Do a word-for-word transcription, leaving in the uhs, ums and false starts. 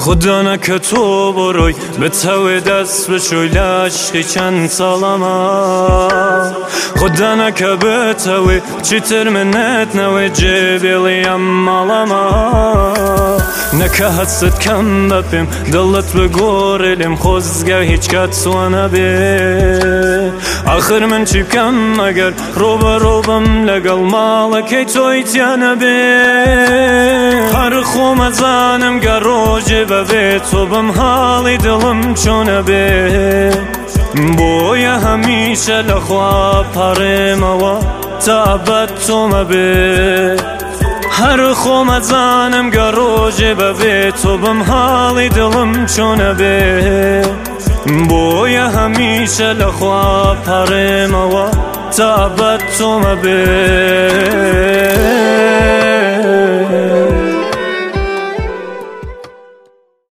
خدا نکە تۆ بڕۆی بتەوێ دەست بشۆی لە عشقی چەند ساڵەمە خدا نەکە بتەوێ چیتر منت نەوێ جێبێڵی ئەم ماڵەمە نەکە هەست کەم بە پێم دڵت بگۆڕێ لێم خۆزگە هیچ کات سوانە بێ ئاخر من چی بکەم ئەگەر ڕۆبەڕۆ بم لەگەڵ ماڵەکەی تۆی تیانە بێ هەر خۆمەزانم گە ڕۆژێ بەبێ تۆ بم حاڵی دڵم چۆنە بێ بۆیە هەمیشە لەخوا پەڕێمەوە تا بەد تۆمە بێ هەر خۆمەزانم گە ڕۆژێ بەبێ تۆ بم حاڵی دڵم چۆنە بێ بۆیە هەمیشە لەخوا پەڕێمەوە تا بەد تۆمە بێ